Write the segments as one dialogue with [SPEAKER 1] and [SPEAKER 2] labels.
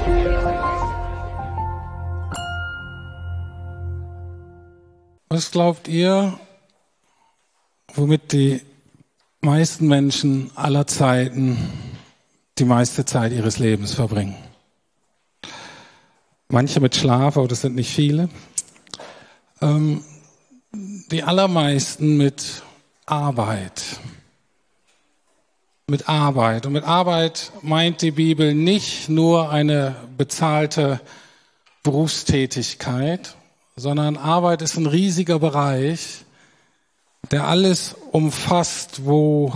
[SPEAKER 1] Was glaubt ihr, womit die meisten Menschen aller Zeiten die meiste Zeit ihres Lebens verbringen? Manche mit Schlaf, aber das sind nicht viele. Die allermeisten mit Arbeit. Mit Arbeit. Und mit Arbeit meint die Bibel nicht nur eine bezahlte Berufstätigkeit, sondern Arbeit ist ein riesiger Bereich, der alles umfasst, wo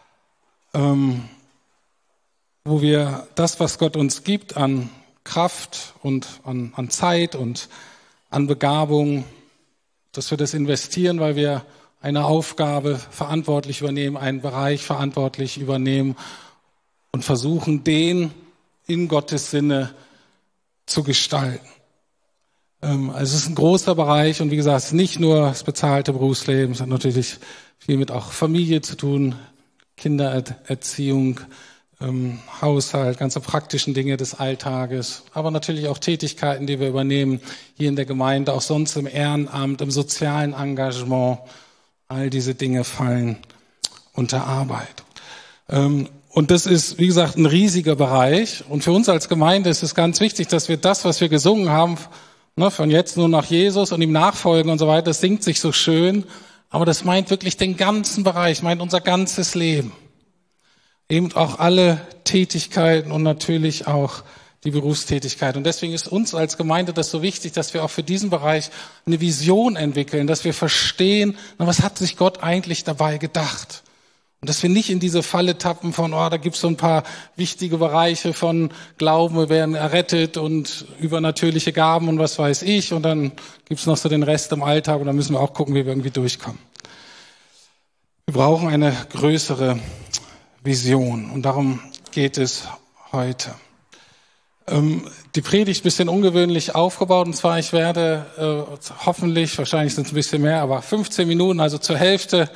[SPEAKER 1] wir das, was Gott uns gibt, an Kraft und an Zeit und an Begabung, dass wir das investieren, weil wir eine Aufgabe verantwortlich übernehmen, einen Bereich verantwortlich übernehmen und versuchen, den in Gottes Sinne zu gestalten. Also es ist ein großer Bereich und wie gesagt, es ist nicht nur das bezahlte Berufsleben, es hat natürlich viel mit auch Familie zu tun, Kindererziehung, Haushalt, ganze praktischen Dinge des Alltages, aber natürlich auch Tätigkeiten, die wir übernehmen, hier in der Gemeinde, auch sonst im Ehrenamt, im sozialen Engagement. All diese Dinge fallen unter Arbeit. Und das ist, wie gesagt, ein riesiger Bereich. Und für uns als Gemeinde ist es ganz wichtig, dass wir das, was wir gesungen haben, von jetzt nur nach Jesus und ihm nachfolgen und so weiter, das singt sich so schön, aber das meint wirklich den ganzen Bereich, meint unser ganzes Leben. Eben auch alle Tätigkeiten und natürlich auch die Berufstätigkeit. Und deswegen ist uns als Gemeinde das so wichtig, dass wir auch für diesen Bereich eine Vision entwickeln, dass wir verstehen, was hat sich Gott eigentlich dabei gedacht? Und dass wir nicht in diese Falle tappen von, da gibt's so ein paar wichtige Bereiche von Glauben, wir werden errettet und übernatürliche Gaben und was weiß ich. Und dann gibt's noch so den Rest im Alltag und dann müssen wir auch gucken, wie wir irgendwie durchkommen. Wir brauchen eine größere Vision und darum geht es heute. Die Predigt ist ein bisschen ungewöhnlich aufgebaut und zwar, ich werde hoffentlich, wahrscheinlich sind es ein bisschen mehr, aber 15 Minuten, also zur Hälfte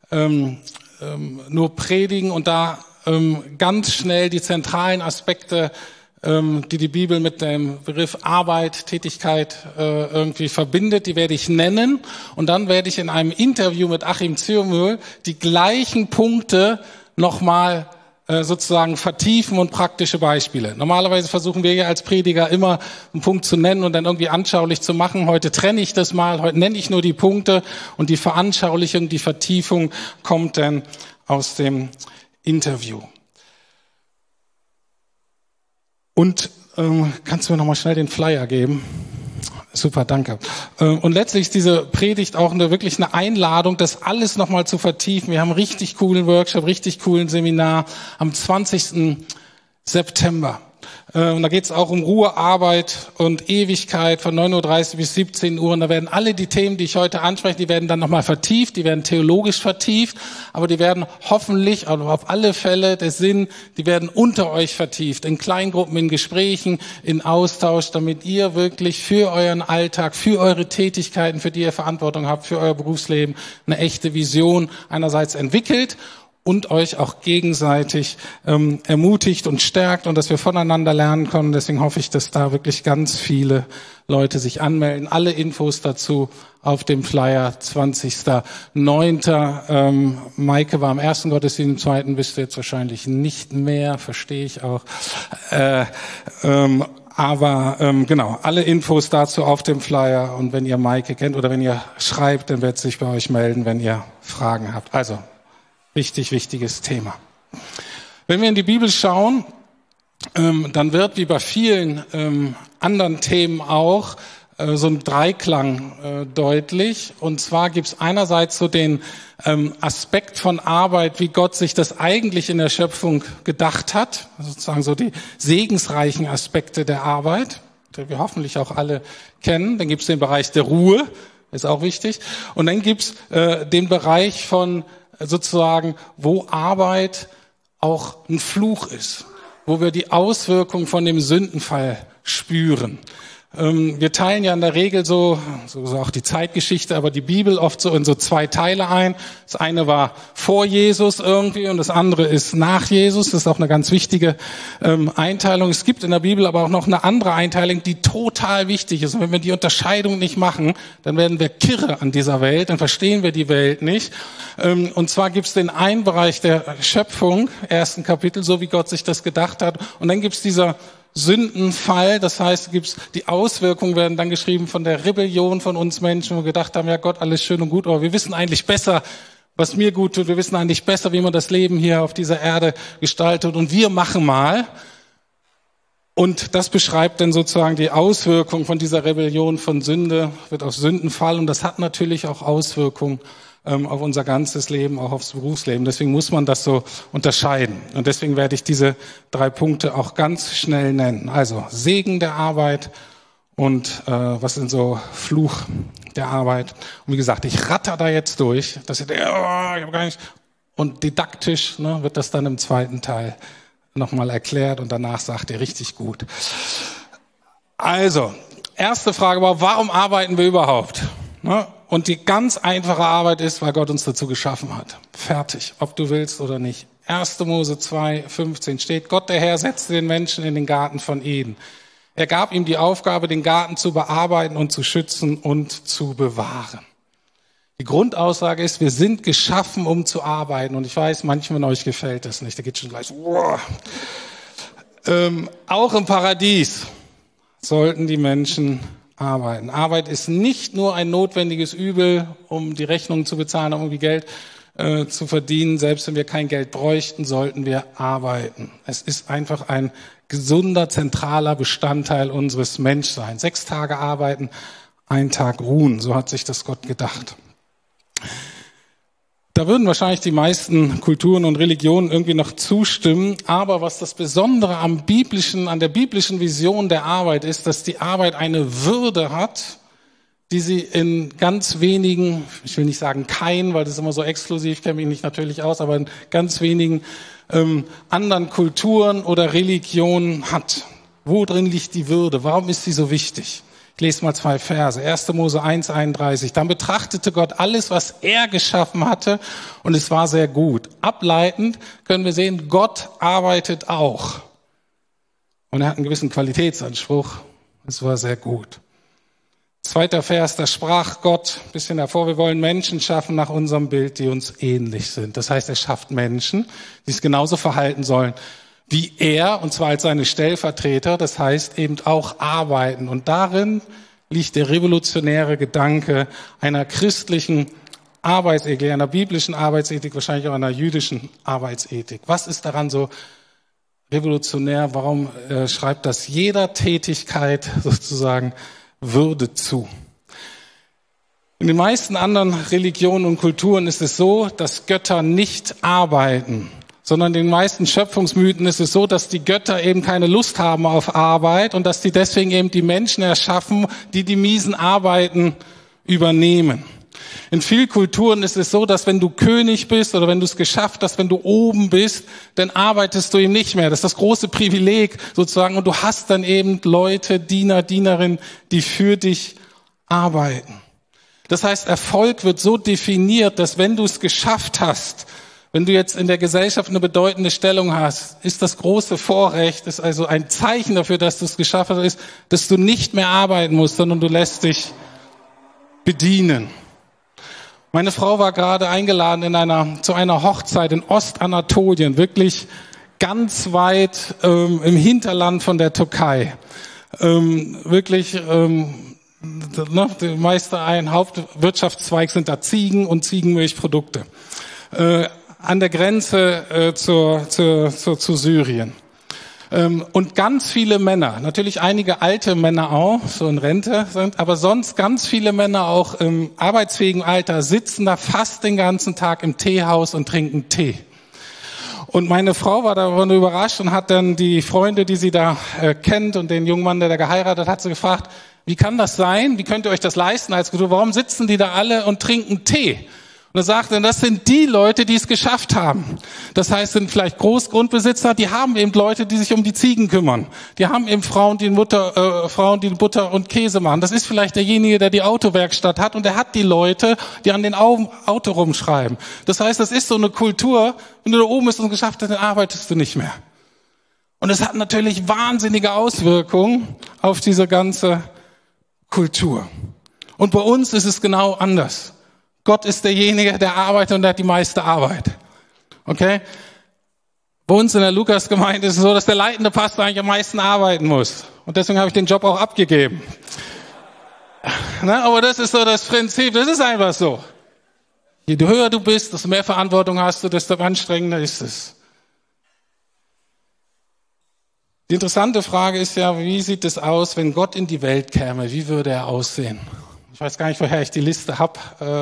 [SPEAKER 1] nur predigen und da ganz schnell die zentralen Aspekte, die Bibel mit dem Begriff Arbeit, Tätigkeit irgendwie verbindet, die werde ich nennen und dann werde ich in einem Interview mit Achim Zürmühl die gleichen Punkte nochmal sozusagen vertiefen und praktische Beispiele. Normalerweise versuchen wir ja als Prediger immer einen Punkt zu nennen und dann irgendwie anschaulich zu machen. Heute trenne ich das mal, heute nenne ich nur die Punkte und die Veranschaulichung, die Vertiefung kommt dann aus dem Interview. Und kannst du mir nochmal schnell den Flyer geben? Super, danke. Und letztlich ist diese Predigt auch wirklich eine Einladung, das alles nochmal zu vertiefen. Wir haben einen richtig coolen Workshop, richtig coolen Seminar am 20. September. Und da geht es auch um Ruhe, Arbeit und Ewigkeit von 9:30 bis 17 Uhr. Und da werden alle die Themen, die ich heute anspreche, die werden dann nochmal vertieft, die werden theologisch vertieft, aber die werden hoffentlich, also auf alle Fälle der Sinn, die werden unter euch vertieft, in Kleingruppen, in Gesprächen, in Austausch, damit ihr wirklich für euren Alltag, für eure Tätigkeiten, für die ihr Verantwortung habt, für euer Berufsleben, eine echte Vision einerseits entwickelt und euch auch gegenseitig ermutigt und stärkt und dass wir voneinander lernen können. Deswegen hoffe ich, dass da wirklich ganz viele Leute sich anmelden. Alle Infos dazu auf dem Flyer 20.09. Maike war am ersten Gottesdienst, im zweiten bist du jetzt wahrscheinlich nicht mehr, verstehe ich auch. Genau, alle Infos dazu auf dem Flyer und wenn ihr Maike kennt oder wenn ihr schreibt, dann wird sie sich bei euch melden, wenn ihr Fragen habt. Also, wichtiges Thema. Wenn wir in die Bibel schauen, dann wird wie bei vielen anderen Themen auch so ein Dreiklang deutlich. Und zwar gibt es einerseits so den Aspekt von Arbeit, wie Gott sich das eigentlich in der Schöpfung gedacht hat, sozusagen so die segensreichen Aspekte der Arbeit, die wir hoffentlich auch alle kennen. Dann gibt es den Bereich der Ruhe, ist auch wichtig. Und dann gibt es den Bereich von sozusagen, wo Arbeit auch ein Fluch ist, wo wir die Auswirkungen von dem Sündenfall spüren. Wir teilen ja in der Regel so auch die Zeitgeschichte, aber die Bibel oft so in so 2 Teile ein. Das eine war vor Jesus irgendwie und das andere ist nach Jesus. Das ist auch eine ganz wichtige Einteilung. Es gibt in der Bibel aber auch noch eine andere Einteilung, die total wichtig ist. Und wenn wir die Unterscheidung nicht machen, dann werden wir kirre an dieser Welt, dann verstehen wir die Welt nicht. Und zwar gibt es den einen Bereich der Schöpfung, 1. Kapitel, so wie Gott sich das gedacht hat. Und dann gibt es dieser Sündenfall, das heißt, die Auswirkungen werden dann geschrieben von der Rebellion von uns Menschen, wo wir gedacht haben, ja Gott, alles schön und gut, aber wir wissen eigentlich besser, was mir gut tut, wir wissen eigentlich besser, wie man das Leben hier auf dieser Erde gestaltet und wir machen mal. Und das beschreibt dann sozusagen die Auswirkung von dieser Rebellion von Sünde, wird auch Sündenfall und das hat natürlich auch Auswirkungen auf unser ganzes Leben, auch aufs Berufsleben. Deswegen muss man das so unterscheiden. Und deswegen werde ich diese 3 Punkte auch ganz schnell nennen. Also Segen der Arbeit und was sind so Fluch der Arbeit. Und wie gesagt, ich ratter da jetzt durch. Dass ihr denkt, ich habe gar nicht. Und didaktisch wird das dann im 2. Teil nochmal erklärt und danach sagt ihr richtig gut. Also, erste Frage war, warum arbeiten wir überhaupt? Und die ganz einfache Arbeit ist, weil Gott uns dazu geschaffen hat. Fertig, ob du willst oder nicht. 1. Mose 2,15 steht, Gott der Herr setzte den Menschen in den Garten von Eden. Er gab ihm die Aufgabe, den Garten zu bearbeiten und zu schützen und zu bewahren. Die Grundaussage ist, wir sind geschaffen, um zu arbeiten. Und ich weiß, manchen von euch gefällt das nicht. Da geht schon gleich, wow. Auch im Paradies sollten die Menschen arbeiten. Arbeit ist nicht nur ein notwendiges Übel, um die Rechnungen zu bezahlen, um irgendwie Geld zu verdienen. Selbst wenn wir kein Geld bräuchten, sollten wir arbeiten. Es ist einfach ein gesunder, zentraler Bestandteil unseres Menschseins. 6 Tage arbeiten, 1 Tag ruhen. So hat sich das Gott gedacht. Da würden wahrscheinlich die meisten Kulturen und Religionen irgendwie noch zustimmen. Aber was das Besondere an der biblischen Vision der Arbeit ist, dass die Arbeit eine Würde hat, die sie in ganz wenigen, ich will nicht sagen keinen, weil das ist immer so exklusiv, kenne mich nicht natürlich aus, aber in ganz wenigen anderen Kulturen oder Religionen hat. Wo drin liegt die Würde? Warum ist sie so wichtig? Ich lese mal 2 Verse. 1. Mose 1,31. Dann betrachtete Gott alles, was er geschaffen hatte, und es war sehr gut. Ableitend können wir sehen, Gott arbeitet auch. Und er hat einen gewissen Qualitätsanspruch. Es war sehr gut. 2. Vers, da sprach Gott ein bisschen davor, wir wollen Menschen schaffen nach unserem Bild, die uns ähnlich sind. Das heißt, er schafft Menschen, die sich genauso verhalten sollen wie er, und zwar als seine Stellvertreter, das heißt eben auch arbeiten. Und darin liegt der revolutionäre Gedanke einer christlichen Arbeitsethik, einer biblischen Arbeitsethik, wahrscheinlich auch einer jüdischen Arbeitsethik. Was ist daran so revolutionär? Warum schreibt das jeder Tätigkeit sozusagen Würde zu? In den meisten anderen Religionen und Kulturen ist es so, dass Götter nicht arbeiten, sondern in den meisten Schöpfungsmythen ist es so, dass die Götter eben keine Lust haben auf Arbeit und dass die deswegen eben die Menschen erschaffen, die die miesen Arbeiten übernehmen. In vielen Kulturen ist es so, dass wenn du König bist oder wenn du es geschafft hast, wenn du oben bist, dann arbeitest du eben nicht mehr. Das ist das große Privileg sozusagen und du hast dann eben Leute, Diener, Dienerinnen, die für dich arbeiten. Das heißt, Erfolg wird so definiert, dass wenn du es geschafft hast, wenn du jetzt in der Gesellschaft eine bedeutende Stellung hast, ist das große Vorrecht, ist also ein Zeichen dafür, dass du es geschafft hast, ist, dass du nicht mehr arbeiten musst, sondern du lässt dich bedienen. Meine Frau war gerade eingeladen zu einer Hochzeit in Ostanatolien, wirklich ganz weit im Hinterland von der Türkei. Die meiste ein Hauptwirtschaftszweig sind da Ziegen und Ziegenmilchprodukte. An der Grenze zu Syrien. Und ganz viele Männer, natürlich einige alte Männer auch, so in Rente sind, aber sonst ganz viele Männer auch im arbeitsfähigen Alter sitzen da fast den ganzen Tag im Teehaus und trinken Tee. Und meine Frau war davon überrascht und hat dann die Freunde, die sie da kennt und den jungen Mann, der da geheiratet hat, sie gefragt, wie kann das sein? Wie könnt ihr euch das leisten als Kultur? Warum sitzen die da alle und trinken Tee? Und er sagte, das sind die Leute, die es geschafft haben. Das heißt, sind vielleicht Großgrundbesitzer, die haben eben Leute, die sich um die Ziegen kümmern. Die haben eben Frauen, die Butter und Käse machen. Das ist vielleicht derjenige, der die Autowerkstatt hat und der hat die Leute, die an den Auto rumschreiben. Das heißt, das ist so eine Kultur, wenn du da oben bist und geschafft hast, dann arbeitest du nicht mehr. Und es hat natürlich wahnsinnige Auswirkungen auf diese ganze Kultur. Und bei uns ist es genau anders. Gott ist derjenige, der arbeitet und der hat die meiste Arbeit. Okay? Bei uns in der Lukas-Gemeinde ist es so, dass der leitende Pastor eigentlich am meisten arbeiten muss. Und deswegen habe ich den Job auch abgegeben. Aber das ist so das Prinzip, das ist einfach so. Je höher du bist, desto mehr Verantwortung hast du, desto anstrengender ist es. Die interessante Frage ist ja, wie sieht es aus, wenn Gott in die Welt käme? Wie würde er aussehen? Ich weiß gar nicht, woher ich die Liste habe,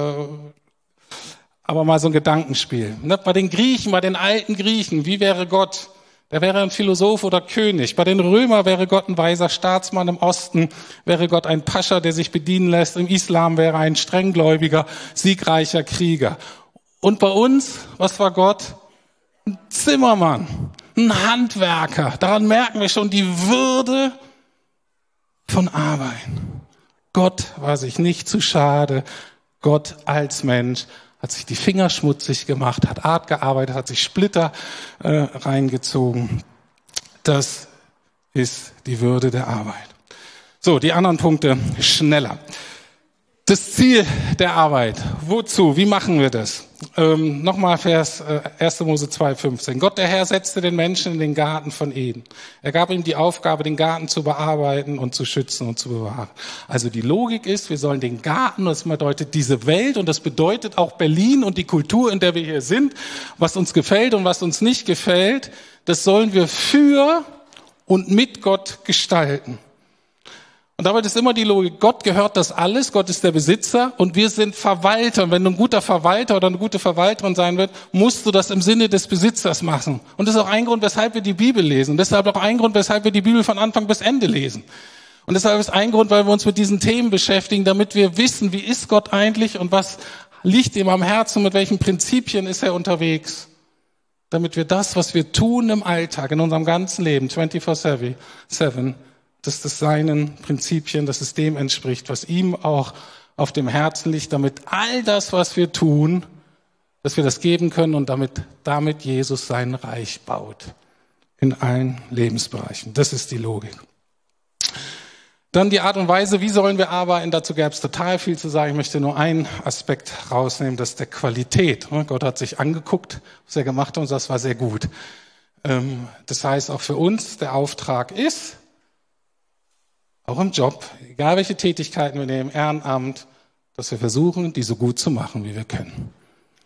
[SPEAKER 1] aber mal so ein Gedankenspiel. Bei den Griechen, bei den alten Griechen, wie wäre Gott? Der wäre ein Philosoph oder König. Bei den Römern wäre Gott ein weiser Staatsmann. Im Osten wäre Gott ein Pascha, der sich bedienen lässt. Im Islam wäre er ein strenggläubiger, siegreicher Krieger. Und bei uns, was war Gott? Ein Zimmermann, ein Handwerker. Daran merken wir schon die Würde von Arbeit. Gott war sich nicht zu schade. Gott als Mensch hat sich die Finger schmutzig gemacht, hat hart gearbeitet, hat sich Splitter reingezogen. Das ist die Würde der Arbeit. So, die anderen Punkte schneller. Das Ziel der Arbeit. Wozu? Wie machen wir das? Nochmal Vers 1. Mose 2,15. Gott, der Herr, setzte den Menschen in den Garten von Eden. Er gab ihm die Aufgabe, den Garten zu bearbeiten und zu schützen und zu bewahren. Also die Logik ist, wir sollen den Garten, das bedeutet diese Welt und das bedeutet auch Berlin und die Kultur, in der wir hier sind, was uns gefällt und was uns nicht gefällt, das sollen wir für und mit Gott gestalten. Und damit ist immer die Logik, Gott gehört das alles, Gott ist der Besitzer und wir sind Verwalter. Und wenn du ein guter Verwalter oder eine gute Verwalterin sein willst, musst du das im Sinne des Besitzers machen. Und das ist auch ein Grund, weshalb wir die Bibel lesen. Und deshalb auch ein Grund, weshalb wir die Bibel von Anfang bis Ende lesen. Und deshalb ist ein Grund, weil wir uns mit diesen Themen beschäftigen, damit wir wissen, wie ist Gott eigentlich und was liegt ihm am Herzen, mit welchen Prinzipien ist er unterwegs. Damit wir das, was wir tun im Alltag, in unserem ganzen Leben, 24/7, dass das seinen Prinzipien, dass es dem entspricht, was ihm auch auf dem Herzen liegt, damit all das, was wir tun, dass wir das geben können und damit Jesus sein Reich baut. In allen Lebensbereichen. Das ist die Logik. Dann die Art und Weise, wie sollen wir arbeiten? Dazu gäbe es total viel zu sagen. Ich möchte nur einen Aspekt rausnehmen, das ist der Qualität. Gott hat sich angeguckt, was er gemacht hat und das war sehr gut. Das heißt, auch für uns der Auftrag ist, auch im Job, egal welche Tätigkeiten wir nehmen, Ehrenamt, dass wir versuchen, die so gut zu machen, wie wir können.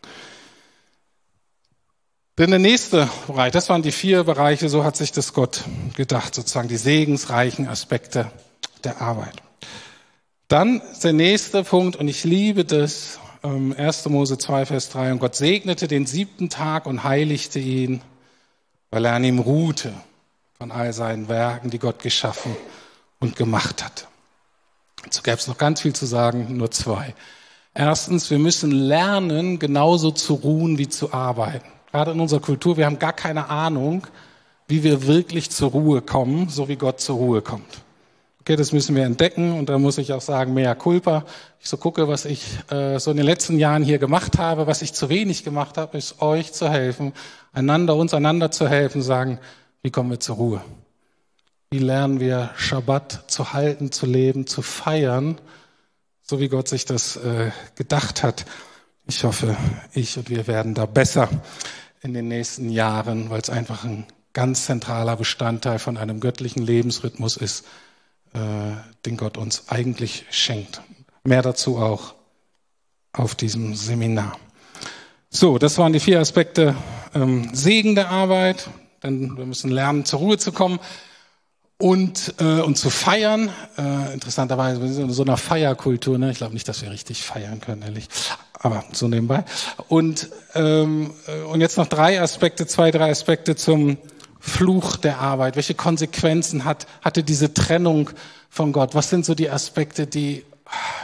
[SPEAKER 1] Denn der nächste Bereich, das waren die 4 Bereiche, so hat sich das Gott gedacht, sozusagen die segensreichen Aspekte der Arbeit. Dann der nächste Punkt, und ich liebe das, 1. Mose 2, Vers 3, und Gott segnete den 7. Tag und heiligte ihn, weil er an ihm ruhte von all seinen Werken, die Gott geschaffen und gemacht hat. Dazu gäbe es noch ganz viel zu sagen, nur 2. Erstens, wir müssen lernen, genauso zu ruhen wie zu arbeiten. Gerade in unserer Kultur, wir haben gar keine Ahnung, wie wir wirklich zur Ruhe kommen, so wie Gott zur Ruhe kommt. Okay, das müssen wir entdecken und da muss ich auch sagen, mea culpa. Ich so gucke, was ich so in den letzten Jahren hier gemacht habe, was ich zu wenig gemacht habe, ist euch zu helfen, uns einander zu helfen, sagen, wie kommen wir zur Ruhe? Wie lernen wir Schabbat zu halten, zu leben, zu feiern, so wie Gott sich das gedacht hat. Ich hoffe, ich und wir werden da besser in den nächsten Jahren, weil es einfach ein ganz zentraler Bestandteil von einem göttlichen Lebensrhythmus ist, den Gott uns eigentlich schenkt. Mehr dazu auch auf diesem Seminar. So, das waren die 4 Aspekte Segen der Arbeit, denn wir müssen lernen, zur Ruhe zu kommen. Und zu feiern, interessanterweise, wir sind in so einer Feierkultur, ne? Ich glaube nicht, dass wir richtig feiern können, ehrlich, aber so nebenbei. Und jetzt noch 3 Aspekte zum Fluch der Arbeit. Welche Konsequenzen hatte diese Trennung von Gott? Was sind so die Aspekte, die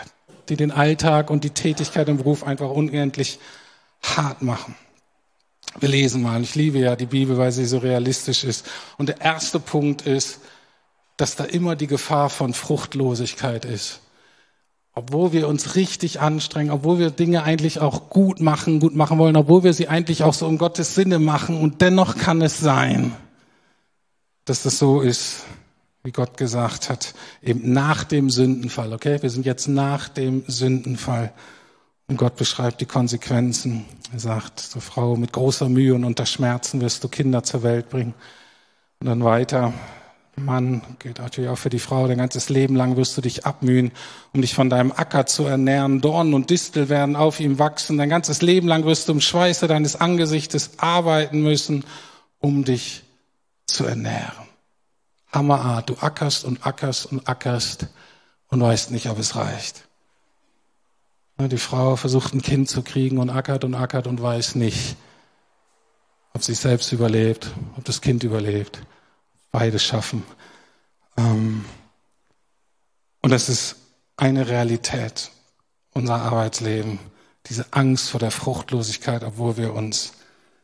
[SPEAKER 1] die den Alltag und die Tätigkeit im Beruf einfach unendlich hart machen. Wir lesen mal. Ich liebe ja die Bibel, weil sie so realistisch ist. Und der erste Punkt ist, dass da immer die Gefahr von Fruchtlosigkeit ist. Obwohl wir uns richtig anstrengen, obwohl wir Dinge eigentlich auch gut machen wollen, obwohl wir sie eigentlich auch so in Gottes Sinne machen. Und dennoch kann es sein, dass das so ist, wie Gott gesagt hat, eben nach dem Sündenfall. Okay, wir sind jetzt nach dem Sündenfall. Und Gott beschreibt die Konsequenzen. Er sagt, so Frau, mit großer Mühe und unter Schmerzen wirst du Kinder zur Welt bringen. Und dann weiter, Mann, gilt natürlich auch für die Frau, dein ganzes Leben lang wirst du dich abmühen, um dich von deinem Acker zu ernähren. Dornen und Distel werden auf ihm wachsen. Dein ganzes Leben lang wirst du im Schweiße deines Angesichtes arbeiten müssen, um dich zu ernähren. Hammerart, du ackerst und ackerst und ackerst und weißt nicht, ob es reicht. Die Frau versucht ein Kind zu kriegen und ackert und weiß nicht, ob sie es selbst überlebt, ob das Kind überlebt. Beide schaffen. Und das ist eine Realität, unser Arbeitsleben. Diese Angst vor der Fruchtlosigkeit, obwohl wir uns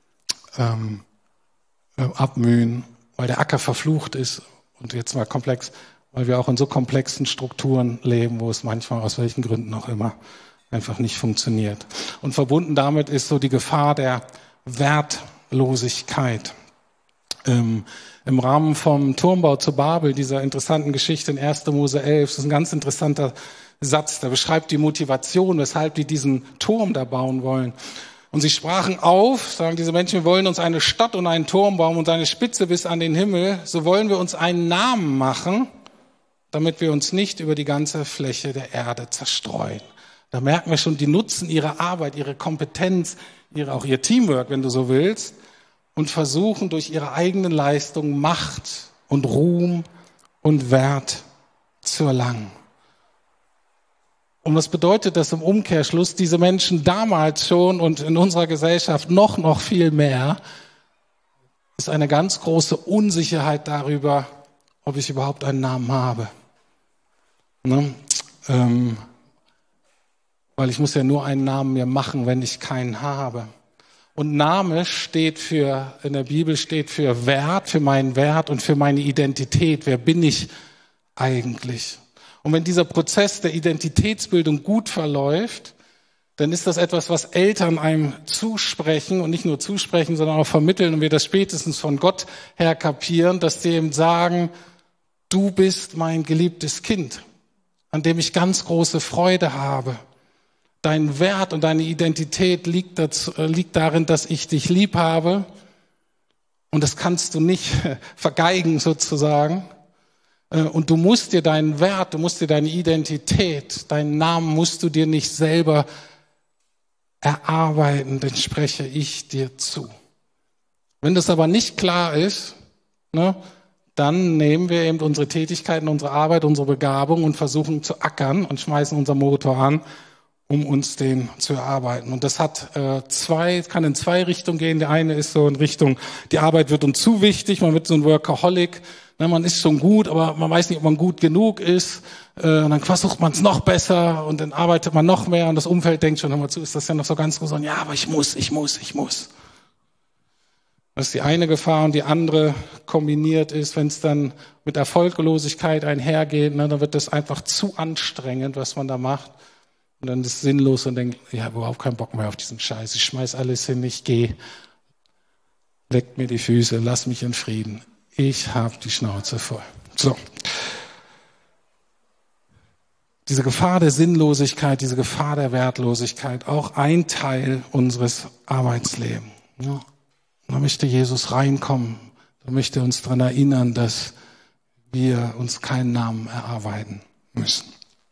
[SPEAKER 1] abmühen, weil der Acker verflucht ist. Und jetzt mal komplex, weil wir auch in so komplexen Strukturen leben, wo es manchmal aus welchen Gründen auch immer einfach nicht funktioniert. Und verbunden damit ist so die Gefahr der Wertlosigkeit. Im Rahmen vom Turmbau zu Babel, dieser interessanten Geschichte in 1. Mose 11, das ist ein ganz interessanter Satz, der beschreibt die Motivation, weshalb die diesen Turm da bauen wollen. Und sie sprachen auf, sagen diese Menschen, wir wollen uns eine Stadt und einen Turm bauen und seine Spitze bis an den Himmel, so wollen wir uns einen Namen machen, damit wir uns nicht über die ganze Fläche der Erde zerstreuen. Da merken wir schon, die nutzen ihre Arbeit, ihre Kompetenz, auch ihr Teamwork, wenn du so willst, und versuchen durch ihre eigenen Leistungen Macht und Ruhm und Wert zu erlangen. Und was bedeutet das im Umkehrschluss? Diese Menschen damals schon und in unserer Gesellschaft noch viel mehr, ist eine ganz große Unsicherheit darüber, ob ich überhaupt einen Namen habe. Ne? Weil ich muss ja nur einen Namen mir machen, wenn ich keinen habe. Und Name in der Bibel steht für Wert, für meinen Wert und für meine Identität. Wer bin ich eigentlich? Und wenn dieser Prozess der Identitätsbildung gut verläuft, dann ist das etwas, was Eltern einem zusprechen und nicht nur zusprechen, sondern auch vermitteln und wir das spätestens von Gott her kapieren, dass sie ihm sagen, du bist mein geliebtes Kind, an dem ich ganz große Freude habe. Dein Wert und deine Identität liegt darin, dass ich dich lieb habe und das kannst du nicht vergeigen sozusagen. Und du musst dir deinen Wert, du musst dir deine Identität, deinen Namen musst du dir nicht selber erarbeiten, den spreche ich dir zu. Wenn das aber nicht klar ist, ne, dann nehmen wir eben unsere Tätigkeiten, unsere Arbeit, unsere Begabung und versuchen zu ackern und schmeißen unser Motor an, um uns den zu erarbeiten. Und das kann in zwei Richtungen gehen. Der eine ist so in Richtung, die Arbeit wird uns zu wichtig, man wird so ein Workaholic, ne, man ist schon gut, aber man weiß nicht, ob man gut genug ist. Und dann versucht man es noch besser und dann arbeitet man noch mehr und das Umfeld denkt schon, hör mal zu, ist das ja noch so ganz groß. Und ja, aber ich muss. Das ist die eine Gefahr und die andere kombiniert ist, wenn es dann mit Erfolglosigkeit einhergeht, ne, dann wird das einfach zu anstrengend, was man da macht. Und dann ist es sinnlos und denkt, ich habe überhaupt keinen Bock mehr auf diesen Scheiß. Ich schmeiß alles hin, ich gehe. Leckt mir die Füße, lass mich in Frieden. Ich habe die Schnauze voll. So. Diese Gefahr der Sinnlosigkeit, diese Gefahr der Wertlosigkeit, auch ein Teil unseres Arbeitslebens. Ja. Da möchte Jesus reinkommen. Da möchte er uns daran erinnern, dass wir uns keinen Namen erarbeiten müssen.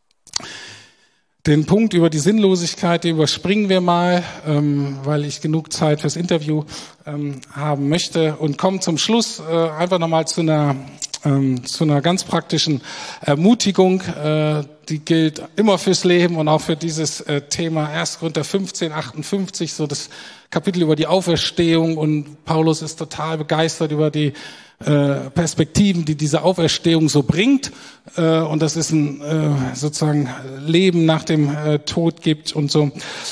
[SPEAKER 1] Den Punkt über die Sinnlosigkeit, den überspringen wir mal, weil ich genug Zeit fürs Interview haben möchte und kommen zum Schluss einfach nochmal zu einer ganz praktischen Ermutigung, die gilt immer fürs Leben und auch für dieses Thema 1. Korinther 15, 58, so das Kapitel über die Auferstehung und Paulus ist total begeistert über die Perspektiven, die diese Auferstehung so bringt. Und das ist ein sozusagen Leben nach dem Tod gibt und so.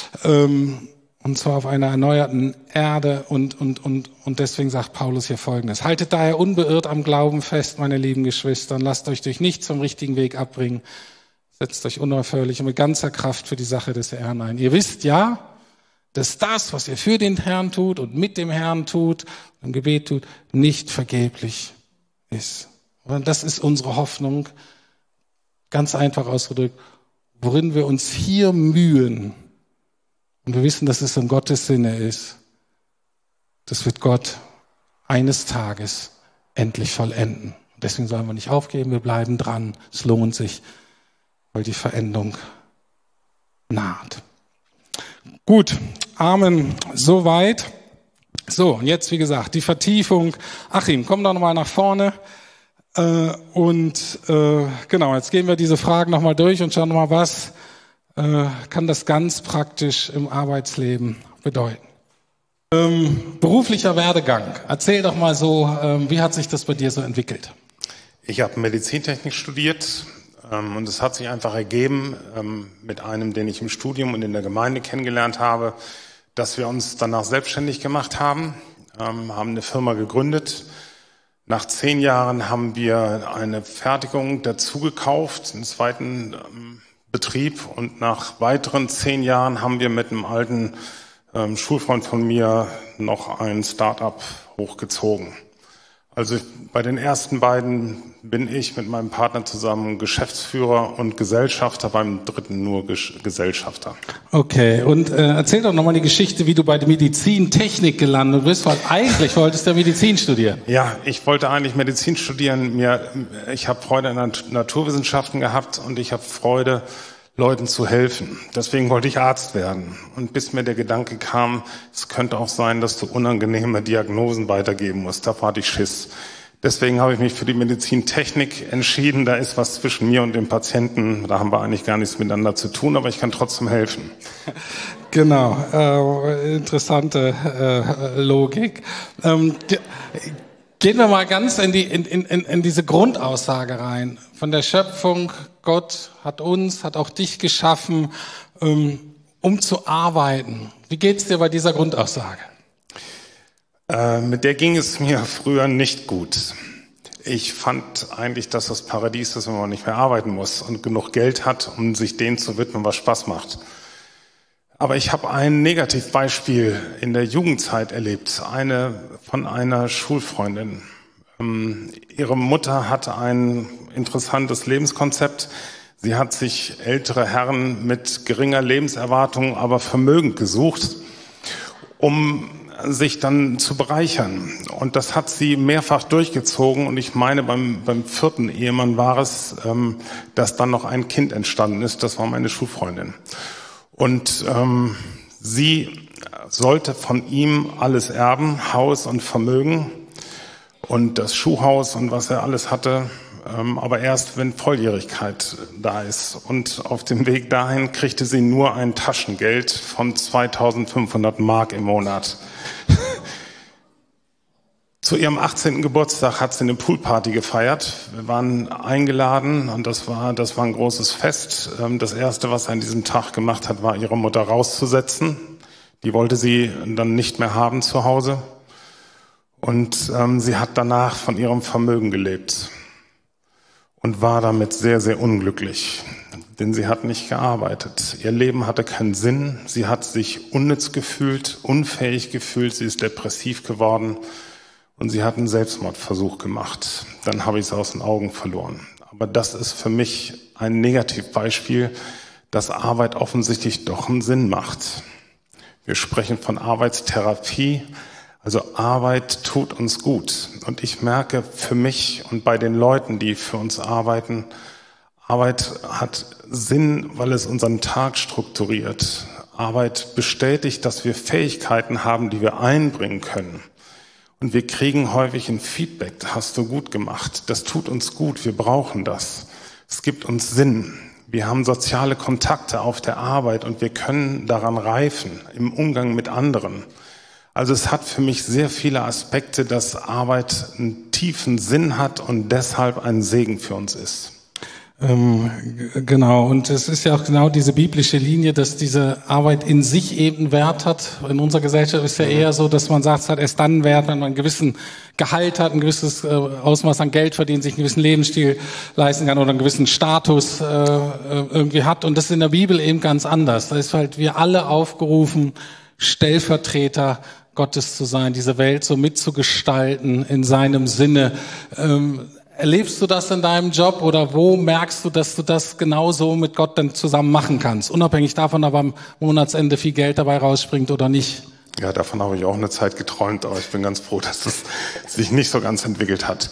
[SPEAKER 1] Und zwar auf einer erneuerten Erde. Und deswegen sagt Paulus hier Folgendes. Haltet daher unbeirrt am Glauben fest, meine lieben Geschwister, und lasst euch durch nichts vom richtigen Weg abbringen. Setzt euch unaufhörlich und mit ganzer Kraft für die Sache des Herrn ein. Ihr wisst ja, dass das, was ihr für den Herrn tut und mit dem Herrn tut, im Gebet tut, nicht vergeblich ist. Und das ist unsere Hoffnung, ganz einfach ausgedrückt, worin wir uns hier mühen. Und wir wissen, dass es in Gottes Sinne ist. Das wird Gott eines Tages endlich vollenden. Und deswegen sollen wir nicht aufgeben, wir bleiben dran. Es lohnt sich, weil die Veränderung naht. Gut, Amen, soweit. So, und jetzt, wie gesagt, die Vertiefung. Achim, komm doch nochmal nach vorne. Genau, jetzt gehen wir diese Fragen nochmal durch und schauen nochmal, was kann das ganz praktisch im Arbeitsleben bedeuten. Beruflicher Werdegang. Erzähl doch mal so, wie hat sich das bei dir so entwickelt?
[SPEAKER 2] Ich habe Medizintechnik studiert. Und es hat sich einfach ergeben, mit einem, den ich im Studium und in der Gemeinde kennengelernt habe, dass wir uns danach selbstständig gemacht haben, haben eine Firma gegründet. Nach 10 Jahren haben wir eine Fertigung dazu gekauft, einen zweiten Betrieb. Und nach weiteren 10 Jahren haben wir mit einem alten Schulfreund von mir noch ein Start-up hochgezogen. Also bei den ersten beiden bin ich mit meinem Partner zusammen Geschäftsführer und Gesellschafter, beim dritten nur Gesellschafter.
[SPEAKER 1] Okay, und erzähl doch nochmal die Geschichte, wie du bei der Medizintechnik gelandet bist, weil eigentlich wolltest du ja Medizin studieren.
[SPEAKER 2] Ja, ich wollte eigentlich Medizin studieren. Ich habe Freude an Naturwissenschaften gehabt und ich habe Freude, Leuten zu helfen. Deswegen wollte ich Arzt werden. Und bis mir der Gedanke kam, es könnte auch sein, dass du unangenehme Diagnosen weitergeben musst. Da hatte ich Schiss. Deswegen habe ich mich für die Medizintechnik entschieden. Da ist was zwischen mir und dem Patienten. Da haben wir eigentlich gar nichts miteinander zu tun, aber ich kann trotzdem helfen.
[SPEAKER 1] Genau, interessante Logik. Gehen wir mal ganz in diese Grundaussage rein. Von der Schöpfung, Gott hat uns, hat auch dich geschaffen, um zu arbeiten. Wie geht's dir bei dieser Grundaussage?
[SPEAKER 2] Mit der ging es mir früher nicht gut. Ich fand eigentlich, dass das Paradies ist, wenn man nicht mehr arbeiten muss und genug Geld hat, um sich dem zu widmen, was Spaß macht. Aber ich habe ein Negativbeispiel in der Jugendzeit erlebt, von einer Schulfreundin. Ihre Mutter hatte ein interessantes Lebenskonzept. Sie hat sich ältere Herren mit geringer Lebenserwartung, aber vermögend gesucht, um sich dann zu bereichern. Und das hat sie mehrfach durchgezogen. Und ich meine, beim 4. Ehemann war es, dass dann noch ein Kind entstanden ist. Das war meine Schulfreundin. Und sie sollte von ihm alles erben, Haus und Vermögen und das Schuhhaus und was er alles hatte, aber erst, wenn Volljährigkeit da ist. Und auf dem Weg dahin kriegte sie nur ein Taschengeld von 2.500 Mark im Monat. Zu ihrem 18. Geburtstag hat sie eine Poolparty gefeiert. Wir waren eingeladen und das war ein großes Fest. Das Erste, was er an diesem Tag gemacht hat, war, ihre Mutter rauszusetzen. Die wollte sie dann nicht mehr haben zu Hause. Und sie hat danach von ihrem Vermögen gelebt und war damit sehr, sehr unglücklich. Denn sie hat nicht gearbeitet. Ihr Leben hatte keinen Sinn. Sie hat sich unnütz gefühlt, unfähig gefühlt. Sie ist depressiv geworden. Und sie hat einen Selbstmordversuch gemacht. Dann habe ich es aus den Augen verloren. Aber das ist für mich ein Negativbeispiel, dass Arbeit offensichtlich doch einen Sinn macht. Wir sprechen von Arbeitstherapie. Also Arbeit tut uns gut. Und ich merke für mich und bei den Leuten, die für uns arbeiten, Arbeit hat Sinn, weil es unseren Tag strukturiert. Arbeit bestätigt, dass wir Fähigkeiten haben, die wir einbringen können. Und wir kriegen häufig ein Feedback, das hast du gut gemacht, das tut uns gut, wir brauchen das. Es gibt uns Sinn. Wir haben soziale Kontakte auf der Arbeit und wir können daran reifen, im Umgang mit anderen. Also es hat für mich sehr viele Aspekte, dass Arbeit ein tiefen Sinn hat und deshalb ein Segen für uns ist.
[SPEAKER 1] Genau, und es ist ja auch genau diese biblische Linie, dass diese Arbeit in sich eben einen Wert hat. In unserer Gesellschaft ist ja eher so, dass man sagt, es hat erst dann einen Wert, wenn man einen gewissen Gehalt hat, ein gewisses Ausmaß an Geld verdient, sich einen gewissen Lebensstil leisten kann oder einen gewissen Status irgendwie hat. Und das ist in der Bibel eben ganz anders. Da ist halt wir alle aufgerufen, Stellvertreter Gottes zu sein, diese Welt so mitzugestalten in seinem Sinne. Erlebst du das in deinem Job oder wo merkst du, dass du das genauso mit Gott dann zusammen machen kannst? Unabhängig davon, ob am Monatsende viel Geld dabei rausspringt oder nicht.
[SPEAKER 2] Ja, davon habe ich auch eine Zeit geträumt, aber ich bin ganz froh, dass es sich nicht so ganz entwickelt hat.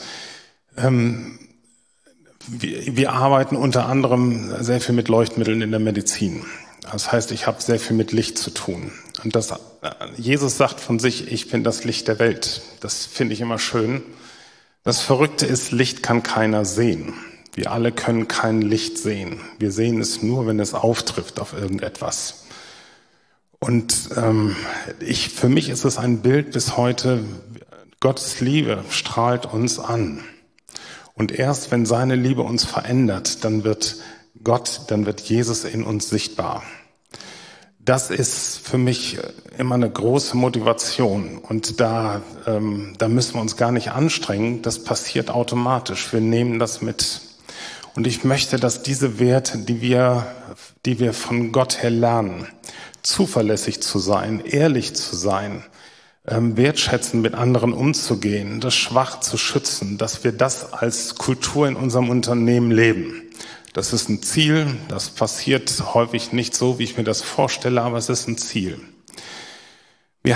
[SPEAKER 2] Wir arbeiten unter anderem sehr viel mit Leuchtmitteln in der Medizin. Das heißt, ich habe sehr viel mit Licht zu tun. Und Jesus sagt von sich, ich bin das Licht der Welt. Das finde ich immer schön. Das Verrückte ist, Licht kann keiner sehen. Wir alle können kein Licht sehen. Wir sehen es nur, wenn es auftrifft auf irgendetwas. Und für mich ist es ein Bild bis heute, Gottes Liebe strahlt uns an. Und erst wenn seine Liebe uns verändert, dann wird Jesus in uns sichtbar. Das ist für mich immer eine große Motivation und da müssen wir uns gar nicht anstrengen, das passiert automatisch, wir nehmen das mit. Und ich möchte, dass diese Werte, die wir von Gott her lernen, zuverlässig zu sein, ehrlich zu sein, wertschätzend mit anderen umzugehen, das Schwach zu schützen, dass wir das als Kultur in unserem Unternehmen leben. Das ist ein Ziel, das passiert häufig nicht so, wie ich mir das vorstelle, aber es ist ein Ziel. Wir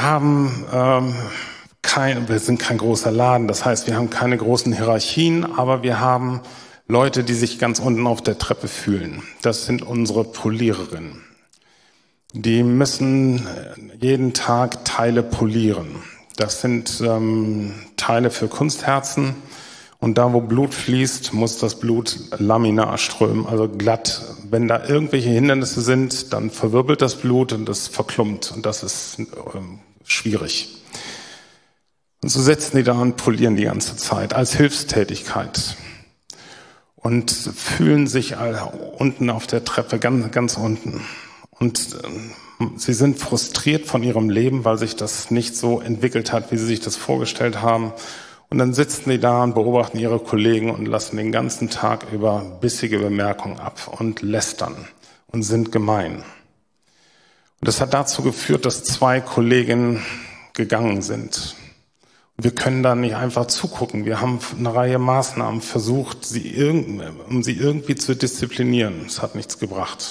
[SPEAKER 2] sind kein großer Laden, das heißt, wir haben keine großen Hierarchien, aber wir haben Leute, die sich ganz unten auf der Treppe fühlen. Das sind unsere Poliererinnen. Die müssen jeden Tag Teile polieren. Das sind Teile für Kunstherzen. Und da, wo Blut fließt, muss das Blut laminar strömen, also glatt. Wenn da irgendwelche Hindernisse sind, dann verwirbelt das Blut und das verklumpt. Und das ist schwierig. Und so sitzen die da und polieren die ganze Zeit als Hilfstätigkeit. Und fühlen sich unten auf der Treppe, ganz, ganz unten. Und sie sind frustriert von ihrem Leben, weil sich das nicht so entwickelt hat, wie sie sich das vorgestellt haben. Und dann sitzen die da und beobachten ihre Kollegen und lassen den ganzen Tag über bissige Bemerkungen ab und lästern und sind gemein. Und das hat dazu geführt, dass 2 Kolleginnen gegangen sind. Und wir können da nicht einfach zugucken. Wir haben eine Reihe Maßnahmen versucht, um sie irgendwie zu disziplinieren. Es hat nichts gebracht.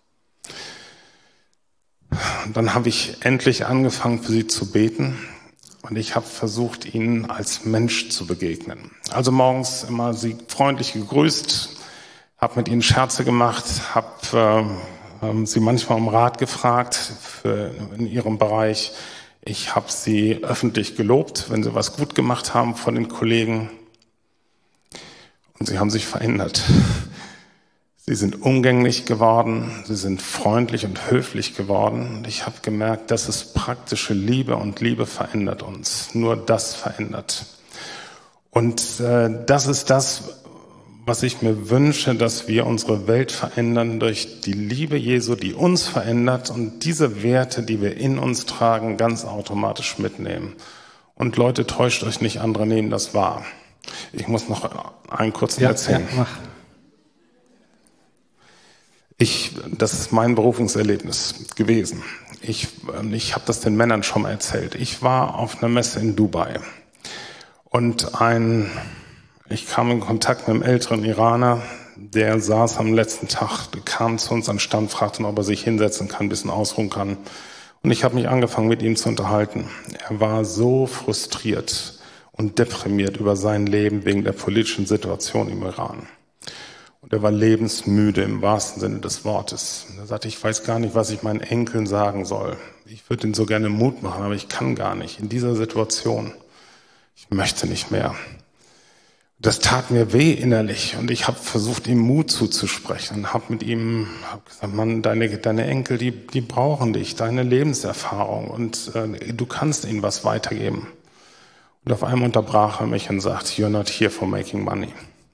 [SPEAKER 2] Und dann habe ich endlich angefangen, für sie zu beten. Und ich habe versucht, ihnen als Mensch zu begegnen. Also morgens immer sie freundlich gegrüßt, habe mit ihnen Scherze gemacht, habe sie manchmal um Rat gefragt in ihrem Bereich. Ich habe sie öffentlich gelobt, wenn sie was gut gemacht haben von den Kollegen. Und sie haben sich verändert. Sie sind umgänglich geworden, sie sind freundlich und höflich geworden. Und ich habe gemerkt, das ist praktische Liebe und Liebe verändert uns. Nur das verändert. Und das ist das, was ich mir wünsche, dass wir unsere Welt verändern durch die Liebe Jesu, die uns verändert und diese Werte, die wir in uns tragen, ganz automatisch mitnehmen. Und Leute, täuscht euch nicht, andere nehmen das wahr. Ich muss noch einen kurzen erzählen. Ja, mach. Das ist mein Berufungserlebnis gewesen. Ich habe das den Männern schon mal erzählt. Ich war auf einer Messe in Dubai und ich kam in Kontakt mit einem älteren Iraner, der saß am letzten Tag, kam zu uns an den Stand, fragte, ob er sich hinsetzen kann, ein bisschen ausruhen kann. Und ich habe mich angefangen, mit ihm zu unterhalten. Er war so frustriert und deprimiert über sein Leben wegen der politischen Situation im Iran. Und er war lebensmüde im wahrsten Sinne des Wortes. Und er sagte, ich weiß gar nicht, was ich meinen Enkeln sagen soll. Ich würde ihnen so gerne Mut machen, aber ich kann gar nicht. In dieser Situation. Ich möchte nicht mehr. Das tat mir weh innerlich. Und ich habe versucht, ihm Mut zuzusprechen. Und habe mit ihm gesagt, Mann, deine Enkel, die brauchen dich, deine Lebenserfahrung. Und du kannst ihnen was weitergeben. Und auf einmal unterbrach er mich und sagt, "You're not here for making money."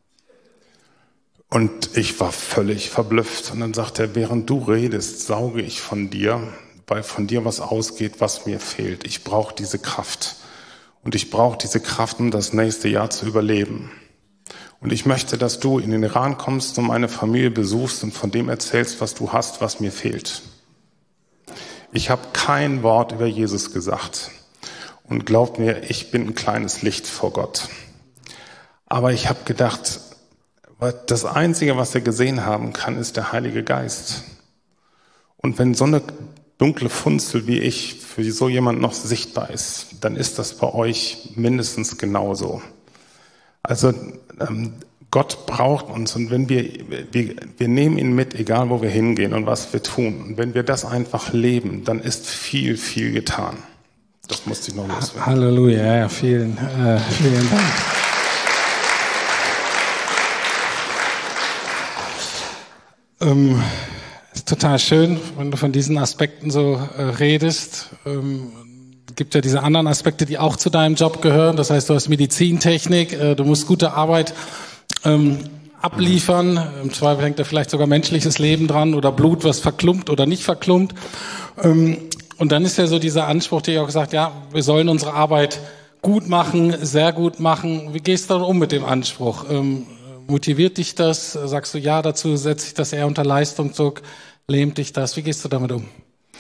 [SPEAKER 2] Und ich war völlig verblüfft. Und dann sagt er, während du redest, sauge ich von dir, weil von dir was ausgeht, was mir fehlt. Ich brauche diese Kraft. Und ich brauche diese Kraft, um das nächste Jahr zu überleben. Und ich möchte, dass du in den Iran kommst und meine Familie besuchst und von dem erzählst, was du hast, was mir fehlt. Ich habe kein Wort über Jesus gesagt. Und glaubt mir, ich bin ein kleines Licht vor Gott. Aber ich habe gedacht, das Einzige, was er gesehen haben kann, ist der Heilige Geist. Und wenn so eine dunkle Funzel wie ich für so jemand noch sichtbar ist, dann ist das bei euch mindestens genauso. Also Gott braucht uns und wenn wir nehmen ihn mit, egal wo wir hingehen und was wir tun. Und wenn wir das einfach leben, dann ist viel, viel getan. Das musste ich noch loswerden.
[SPEAKER 1] Halleluja, ja, vielen Dank. Ist total schön, wenn du von diesen Aspekten so redest. Gibt ja diese anderen Aspekte, die auch zu deinem Job gehören. Das heißt, du hast Medizintechnik, du musst gute Arbeit abliefern. Im Zweifel hängt da vielleicht sogar menschliches Leben dran oder Blut, was verklumpt oder nicht verklumpt. Und dann ist ja so dieser Anspruch, der auch sagt, ja, wir sollen unsere Arbeit gut machen, sehr gut machen. Wie gehst du dann um mit dem Anspruch? Motiviert dich das? Sagst du ja dazu? Setzt sich das eher unter Leistungsdruck? Lähmt dich das? Wie gehst du damit um?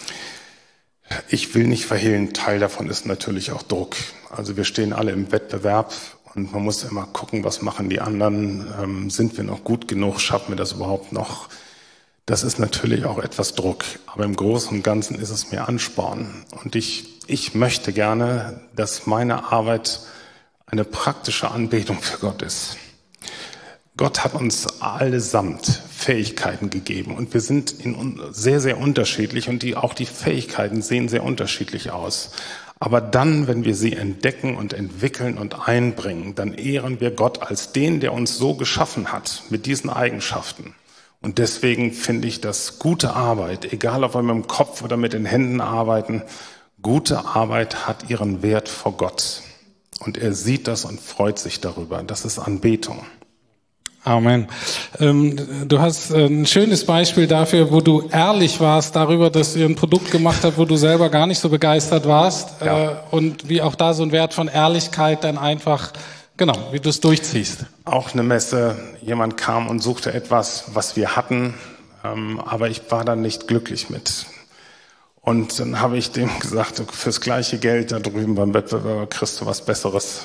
[SPEAKER 2] Ich will nicht verhehlen, Teil davon ist natürlich auch Druck. Also wir stehen alle im Wettbewerb und man muss immer gucken, was machen die anderen? Sind wir noch gut genug? Schaffen wir das überhaupt noch? Das ist natürlich auch etwas Druck, aber im Großen und Ganzen ist es mir Ansporn. Und ich möchte gerne, dass meine Arbeit eine praktische Anbetung für Gott ist. Gott hat uns allesamt Fähigkeiten gegeben und wir sind sehr, sehr unterschiedlich und auch die Fähigkeiten sehen sehr unterschiedlich aus. Aber dann, wenn wir sie entdecken und entwickeln und einbringen, dann ehren wir Gott als den, der uns so geschaffen hat, mit diesen Eigenschaften. Und deswegen finde ich, dass gute Arbeit, egal ob wir mit dem Kopf oder mit den Händen arbeiten, gute Arbeit hat ihren Wert vor Gott. Und er sieht das und freut sich darüber. Das ist Anbetung.
[SPEAKER 1] Amen. Du hast ein schönes Beispiel dafür, wo du ehrlich warst darüber, dass ihr ein Produkt gemacht habt, wo du selber gar nicht so begeistert warst. Ja. Und wie auch da so ein Wert von Ehrlichkeit dann einfach, genau, wie du es durchziehst.
[SPEAKER 2] Auch eine Messe, jemand kam und suchte etwas, was wir hatten, aber ich war dann nicht glücklich mit. Und dann habe ich dem gesagt, fürs gleiche Geld da drüben beim Wettbewerber kriegst du was Besseres.